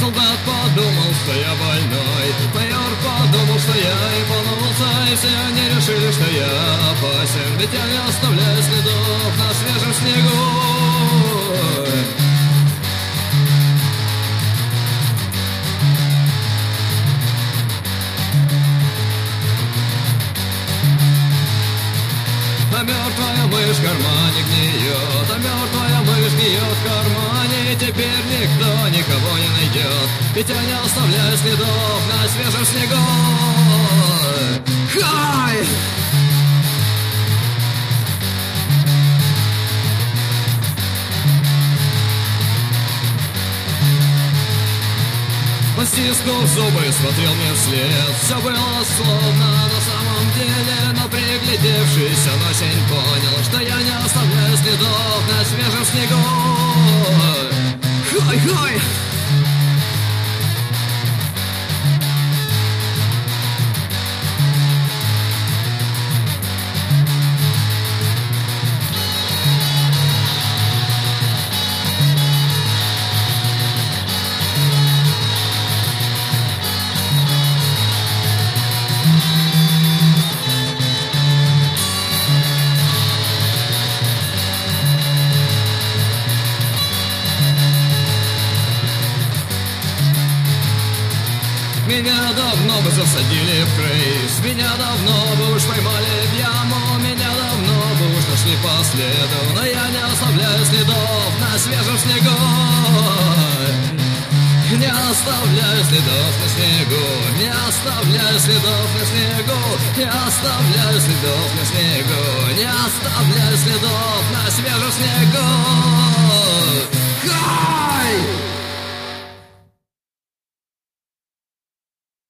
солдат подумал, что я больной. Майор подумал, что я и волновался, и все они решили, что я опасен. Ведь я не оставляю следов на свежем снегу. А мертвая мышь в кармане гниет, а мертвая мышь гниет в кармане, и теперь никто никого не найдет, ведь я не оставляю следов на свежем снегу. Хай! Он стиснул зубы и смотрел мне вслед. Все было словно на самом деле, но приглядевшись, он очень понял, что я не оставляю следов на свежем снегу. Хай-хай! Меня давно бы засадили в крейс, меня давно бы уж поймали в яму, меня давно бы уж нашли по следу, но я не оставляю следов на свежем снегу. Не оставляю следов на снегу, не оставляю следов на снегу, не оставляю следов на снегу, не оставляю следов на свежем снегу.